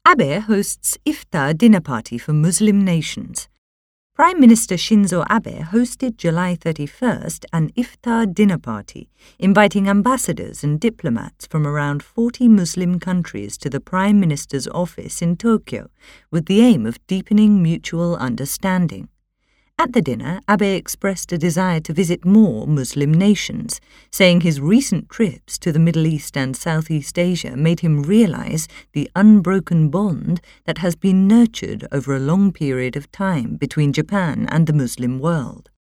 Abe hosts iftar dinner party for Muslim nations. Prime Minister Shinzo Abe hosted July 31st an iftar dinner party, inviting ambassadors and diplomats from around 40 Muslim countries to the Prime Minister's office in Tokyo, with the aim of deepening mutual understanding. At the dinner, Abe expressed a desire to visit more Muslim nations, saying his recent trips to the Middle East and Southeast Asia made him realize the unbroken bond that has been nurtured over a long period of time between Japan and the Muslim world.